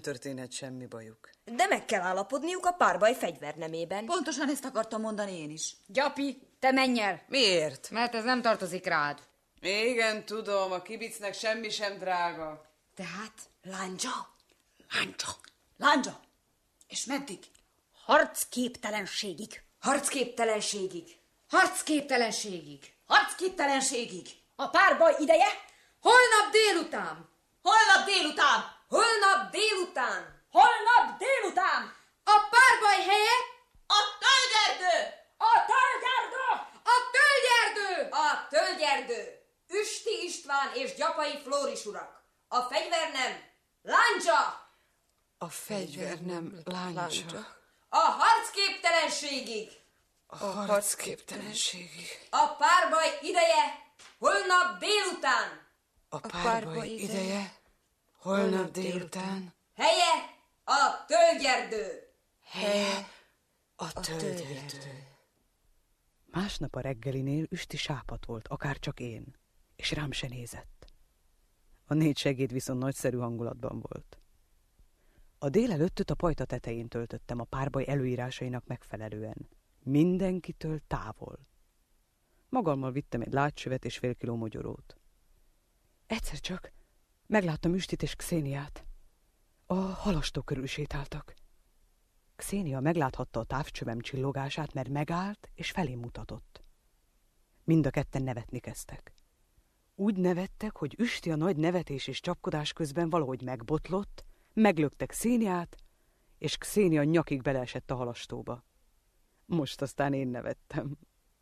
történhet semmi bajuk. De meg kell állapodniuk a párbaj fegyvernemében. Pontosan ezt akartam mondani én is. Gyapi, te menj el! Miért? Mert ez nem tartozik rád. Igen, tudom, a kibicnek semmi sem drága. Tehát? Láncsa? Lándzsa! És meddig? Harcképtelenségig. Harcképtelenségig. Harcképtelenségig. Harcképtelenségig! A párbaj ideje holnap délután. Holnap délután! Holnap délután. Holnap délután. A párbaj helye A tölgyerdő! a tölgyerdő. A tölgyerdő. A tölgyerdő. Üsti István és Gyapai Flóris urak. A fegyvernem láncsa. A fegyver nem láncsa. A harcképtelenségig. A harcképtelenségig. A párbaj ideje holnap délután. A párbaj ideje holnap délután. Helye a tölgyerdő. Helye a tölgyerdő. Másnap a reggelinél Üsti sápadt volt, akárcsak én, és rám se nézett. A 4 segéd viszont nagyszerű hangulatban volt. A délelőttöt a pajta tetején töltöttem a párbaj előírásainak megfelelően. Mindenkitől távol. Magammal vittem egy lágycsövet és fél kiló mogyorót. Egyszer csak megláttam Üstit és Xéniát. A halastó körül sétáltak. Xénia megláthatta a távcsövem csillogását, mert megállt és felém mutatott. Mind a ketten nevetni kezdtek. Úgy nevettek, hogy Üsti a nagy nevetés és csapkodás közben valahogy megbotlott, meglökte Xéniát, és Xénia nyakig beleesett a halastóba. Most aztán én nevettem.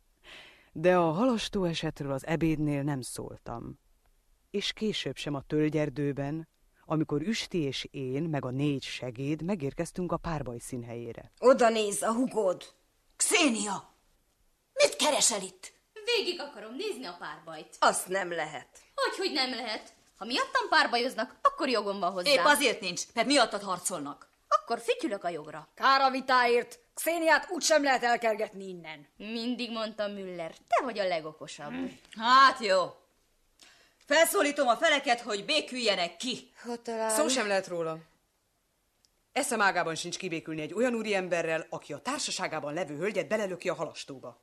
De a halastó esetről az ebédnél nem szóltam. És később sem a tölgyerdőben, amikor Üsti és én, meg a 4 segéd megérkeztünk a párbaj színhelyére. Oda néz a hugod. Xénia! Mit keresel itt? Végig akarom nézni a párbajt. Azt nem lehet. Hogy nem lehet? Ha miattam párbajoznak, akkor jogom van hozzá. Épp azért nincs, mert miattad harcolnak. Akkor fütyülök a jogra. Kár a vitáért. Xéniát úgysem lehet elkergetni innen. Mindig mondtam, Müller, te vagy a legokosabb. Hát jó. Felszólítom a feleket, hogy béküljenek ki. Szó sem lehet róla. Eszem ágában sincs kibékülni egy olyan úriemberrel, aki a társaságában levő hölgyet belelöki a halastóba.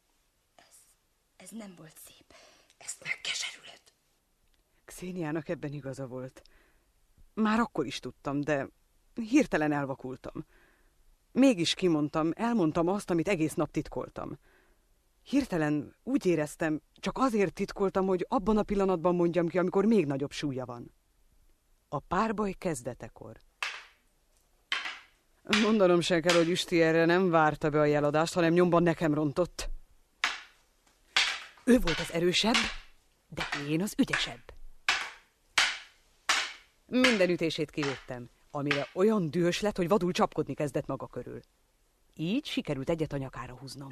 Ez nem volt szép. Ezt megkeserülöd. Xéniának ebben igaza volt. Már akkor is tudtam, de hirtelen elvakultam. Mégis kimondtam, elmondtam azt, amit egész nap titkoltam. Hirtelen úgy éreztem, csak azért titkoltam, hogy abban a pillanatban mondjam ki, amikor még nagyobb súlya van. A párbaj kezdetekor. Mondanom sem kell, hogy Üsti erre nem várta be a jeladást, hanem nyomban nekem rontott. Ő volt az erősebb, de én az ügyesebb. Minden ütését kilőttem, amire olyan dühös lett, hogy vadul csapkodni kezdett maga körül. Így sikerült egyet a nyakára húznom.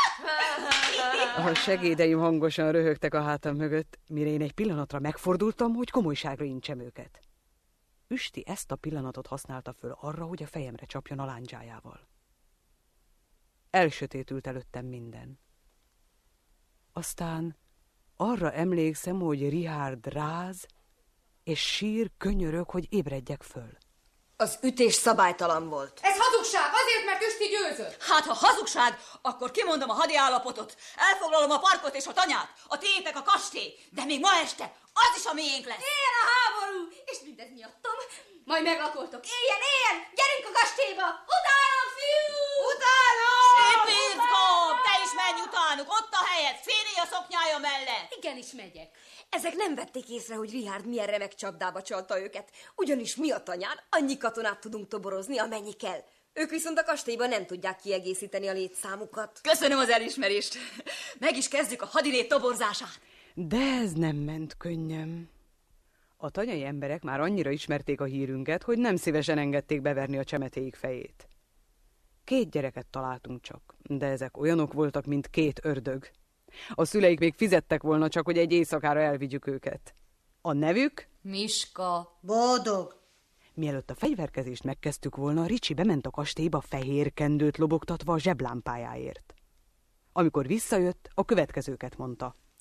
A segédeim hangosan röhögtek a hátam mögött, mire én egy pillanatra megfordultam, hogy komolyságra intsem őket. Üsti ezt a pillanatot használta föl arra, hogy a fejemre csapjon a lándzsájával. Elsötétült előttem minden. Aztán arra emlékszem, hogy Richard ráz, és sír, könyörög, hogy ébredjek föl. Az ütés szabálytalan volt. Ez hazugság, azért, mert Üsti győzött. Hát, ha hazugság, akkor kimondom a hadiállapotot. Elfoglalom a parkot és a tanyát, a tiétek a kastély, de még ma este az is a miénk lesz. Éljen a háború! És mindez miattam. Majd meglakoltok. Éljen! Gyerünk a kastélyba! Utána, fiú! Szép Irckóm, te is menj utánuk, ott a helyed, Xénia szoknyája mellett. Igenis megyek. Ezek nem vették észre, hogy Richard milyen remek csapdába csalta őket, ugyanis mi a tanyán annyi katonát tudunk toborozni, amennyi kell. Ők viszont a kastélyban nem tudják kiegészíteni a létszámukat. Köszönöm az elismerést. Meg is kezdjük a hadilét toborzását. De ez nem ment könnyem. A tanyai emberek már annyira ismerték a hírünket, hogy nem szívesen engedték beverni a csemetéik fejét. 2 gyereket találtunk csak, de ezek olyanok voltak, mint 2 ördög. A szüleik még fizettek volna csak, hogy egy éjszakára elvigyük őket. A nevük? Miska. Boldog. Mielőtt a fegyverkezést megkezdtük volna, Ricsi bement a kastélyba fehér kendőt lobogtatva a zseblámpájáért. Amikor visszajött, a következőket mondta.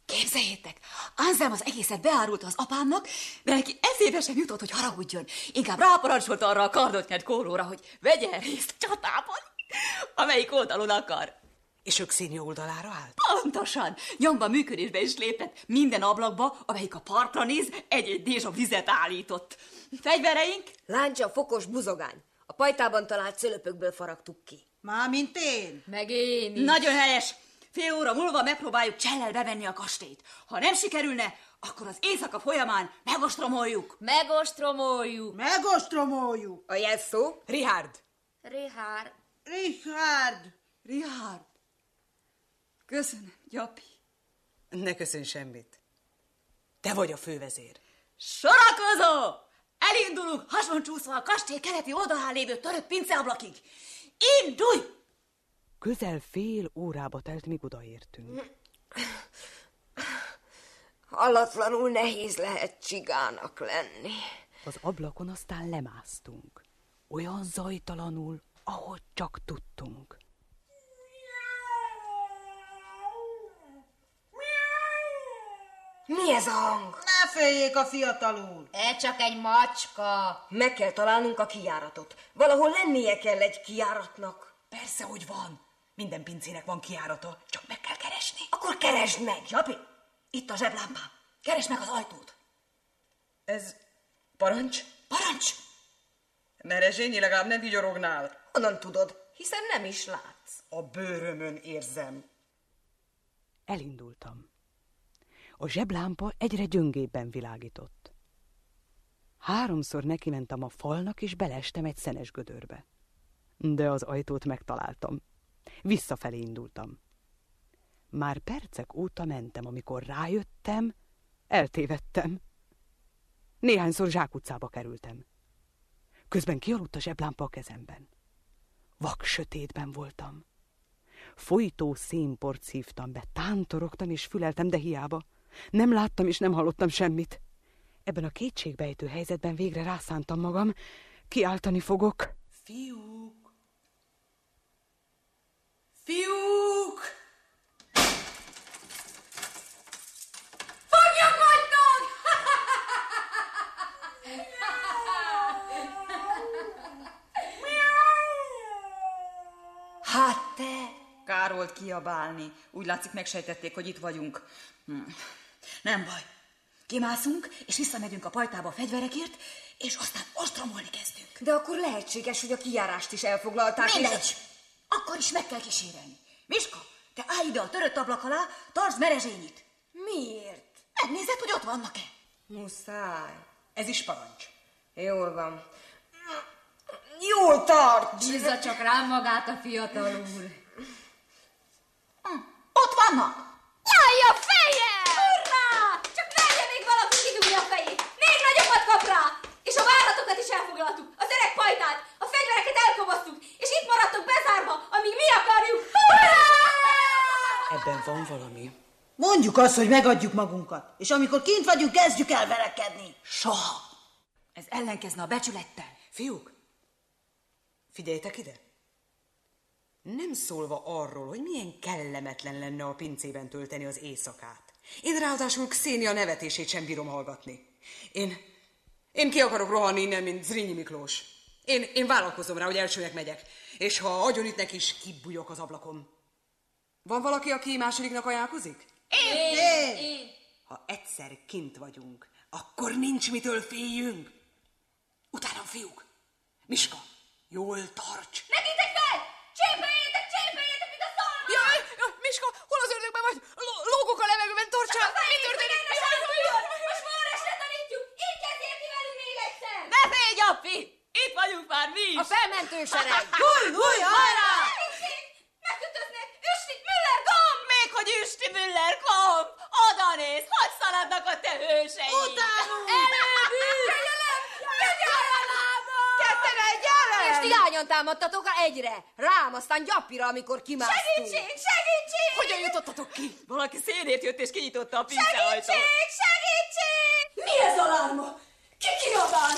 Képzeljétek, Anselm az egészet beárulta az apámnak, de neki eszébe sem jutott, hogy haragudjon. Inkább ráparancsolta arra a kardot nyert kóróra, hogy vegyen részt csatában, amelyik oldalon akar. És ők színű oldalára állt? Pontosan! Nyomban működésbe is lépett minden ablakba, amelyik a partra néz, egy-egy dézsa vizet állított. Fegyvereink? Láncsa, fokos buzogány. A pajtában talált szölöpökből faragtuk ki. Mármint én. Meg én is. Nagyon helyes! Fél óra múlva megpróbáljuk csellel bevenni a kastélyt. Ha nem sikerülne, akkor az éjszaka folyamán megostromoljuk. Megostromoljuk. Megostromoljuk. A jelszó? Richard! Richard. Richard. Richard. Köszönöm, Gyapi. Ne köszönj semmit. Te vagy a fővezér. Sorakozó! Elindulunk hasoncsúszva a kastély keleti oldalán lévő törött pinceablakig. Indulj! Közel fél órába telt, míg odaértünk. Hallatlanul nehéz lehet csigának lenni. Az ablakon aztán lemásztunk. Olyan zajtalanul, ahogy csak tudtunk. Mi ez a hang? Ne féljék a fiatalul. Csak egy macska. Meg kell találnunk a kijáratot. Valahol lennie kell egy kijáratnak. Persze, hogy van. Minden pincének van kijárata, csak meg kell keresni. Akkor keresd meg! Gyapi, itt a zseblámpám. Keresd meg az ajtót. Ez parancs? Parancs! Merezsényi, legalább nem vigyorognál. Honnan tudod? Hiszen nem is látsz. A bőrömön érzem. Elindultam. A zseblámpa egyre gyöngébben világított. 3-szor nekimentem a falnak, és beleestem egy szenes gödörbe. De az ajtót megtaláltam. Visszafelé indultam. Már percek óta mentem, amikor rájöttem, eltévedtem. Néhányszor zsákutcába kerültem. Közben kialudt a zseblámpa a kezemben. Vak sötétben voltam. Folytó szénport szívtam be, tántorogtam és füleltem, de hiába. Nem láttam és nem hallottam semmit. Ebben a kétségbejtő helyzetben végre rászántam magam, kiáltani fogok. Fiúk! Fiúk! Fogjuk vagytok! Hát te! Kár volt kiabálni. Úgy látszik, megsejtették, hogy itt vagyunk. Nem baj. Kimászunk, és visszamegyünk a pajtába a fegyverekért, és aztán ostromolni kezdünk. De akkor lehetséges, hogy a kijárást is elfoglalták. Mindegy! Akkor is meg kell kísérelni. Miska, te állj ide a törött ablak alá, tartsd merezsényit. Miért? Megnézed, hogy ott vannak-e. Muszáj. Ez is parancs. Jól van. Jól tarts! Bízza csak rám magát a fiatal úr. Ott vannak! Jaj, a feje! Hurrá! Csak merje még valaki kidugni a fejét! Még nagyobbat kap rá! És a váratokat is elfoglaltuk, az öreg pajtát, a fegyvereket elkoboztuk, és itt maradtunk bezárva, amíg mi akarjuk! Hurrá! Ebben van valami. Mondjuk azt, hogy megadjuk magunkat, és amikor kint vagyunk, kezdjük el verekedni. Soha! Ez ellenkezne a becsülettel. Fiúk, figyeljetek ide! Nem szólva arról, hogy milyen kellemetlen lenne a pincében tölteni az éjszakát. Én ráadásul Xenia nevetését sem bírom hallgatni. Én ki akarok rohanni innen, mint Zrínyi Miklós. Én vállalkozom rá, hogy elsőnek megyek. És ha agyonütnek is, kibújok az ablakon. Van valaki, aki másodiknak ajánlkozik? Én. Ha egyszer kint vagyunk, akkor nincs mitől féljünk. Utánam, fiúk! Miska, jól tarts! Nekitek fel! Csépeljetek, mint a szalma! Jaj, Miska, hol az ördögben vagy? Lógok a levegőben, torcsál! Mi történik? Most már esre tanítjuk! Így kezdjél ki velünk még egyszer! Ne félj, Gyapi! Itt vagyunk már mi is! A felmentő sereg! Új, hajrá! Segítség! Megkötöznek! Üsti, Müller, Gomb! Még hogy Üsti Müller, kom! Oda néz, hadd szaladnak a te hőseid! Utánunk! Előbük! Ketten gyere! És ti hányan támadtatok egyre? Rám, aztán Gyapira, amikor kimásztunk. Segítség! Hogyan jutottatok ki? Valaki szélért jött és kinyitotta a pinceajtót. Segítség! Mi ez a lárma? Ki kiabál?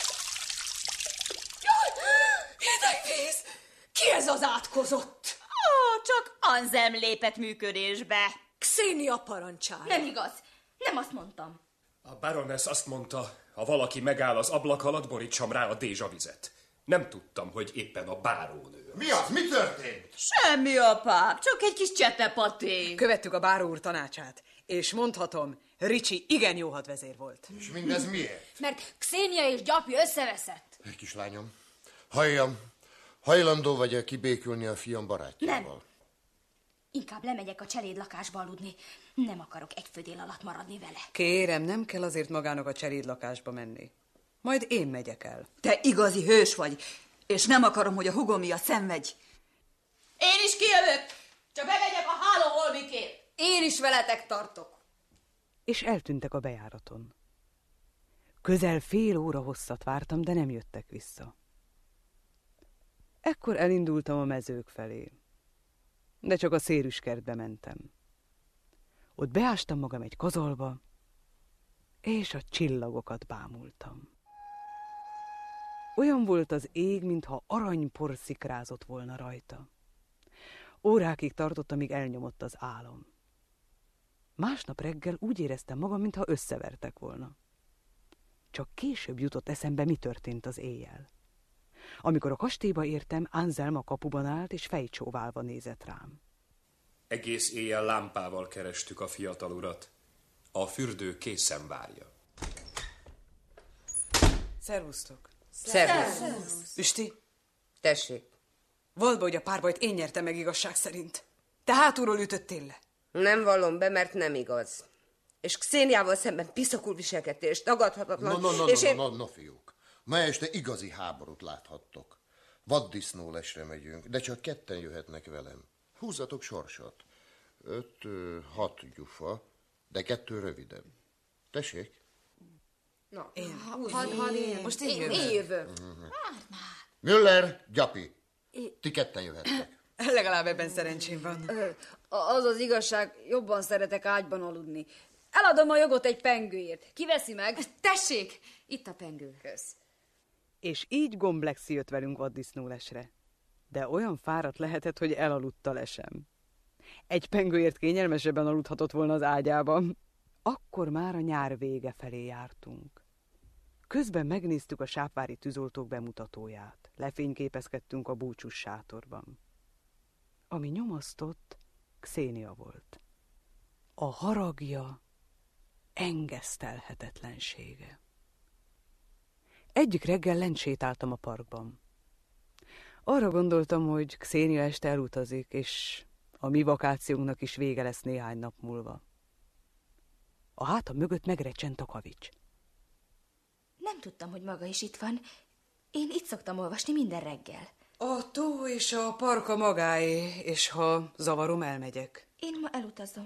Jaj, hideg víz! Ki ez az átkozott? Csak Anselm lépett működésbe. Xenia parancsára. Nem igaz. Nem azt mondtam. A baroness azt mondta, ha valaki megáll az ablak alatt, borítsam rá a dézsavizet. Nem tudtam, hogy éppen a bárónő. Mi az? Mi történt? Semmi, apám, csak egy kis csetepaté. Követtük a báró úr tanácsát, és mondhatom, Ricsi igen jó hadvezér volt. És mindez miért? Mert Xenia és Gyapj összeveszett. Egy kislányom, halljam, hajlandó vagy-e kibékülni a fiam barátjával? Nem. Inkább lemegyek a cseléd lakásba aludni. Nem akarok egy födél alatt maradni vele. Kérem, nem kell azért magának a cselédlakásba menni. Majd én megyek el. Te igazi hős vagy, és nem akarom, hogy a hugom miatt szenvedj. Én is kijövök, csak bemegyek a hálóholmikért. Én is veletek tartok. És eltűntek a bejáraton. Közel fél óra hosszat vártam, de nem jöttek vissza. Ekkor elindultam a mezők felé. De csak a szérűskertbe mentem. Ott beástam magam egy kazalba, és a csillagokat bámultam. Olyan volt az ég, mintha aranypor szikrázott volna rajta. Órákig tartott, amíg elnyomott az álom. Másnap reggel úgy éreztem magam, mintha összevertek volna. Csak később jutott eszembe, mi történt az éjjel. Amikor a kastélyba értem, Anselm a kapuban állt, és fejcsóválva nézett rám. Egész éjjel lámpával kerestük a fiatal urat. A fürdő készen várja. Szervusztok! Szervusz. Üsti, Tessék. vald be, hogy a párbajt én nyertem meg igazság szerint. Te hátulról ütöttél le. Nem vallom be, mert nem igaz. És Xéniával szemben piszakul viselkedtél, és tagadhatatlan. No, fiúk. Ma este igazi háborút láthattok. Vaddisznólesre megyünk, de csak ketten jöhetnek velem. Húzzatok sorsot. 5-6 gyufa, de 2 rövidebb. Tessék? Na, Most én jövök. Müller, Gyapi. Ti ketten jöhettek. Legalább ebben szerencsém van. Az az igazság, jobban szeretek ágyban aludni. Eladom a jogot egy pengőért. Kiveszi meg? Tessék, itt a pengő. És így Gomblexi jött velünk vaddisznólesre. De olyan fáradt lehetett, hogy elaludt a lesem. Egy pengőért kényelmesebben aludhatott volna az ágyában. Akkor már a nyár vége felé jártunk. Közben megnéztük a sápvári tűzoltók bemutatóját. Lefényképezkedtünk a búcsús sátorban. Ami nyomasztott, Xenia volt. A haragja, engesztelhetetlensége. Egyik reggel lent sétáltam a parkban. Arra gondoltam, hogy Xenia este elutazik, és a mi vakációnknak is vége lesz néhány nap múlva. A hátam mögött megrecsent a kavics. Nem tudtam, hogy maga is itt van. Én itt szoktam olvasni minden reggel. A tó és a park a magáé, és ha zavarom, elmegyek. Én ma elutazom.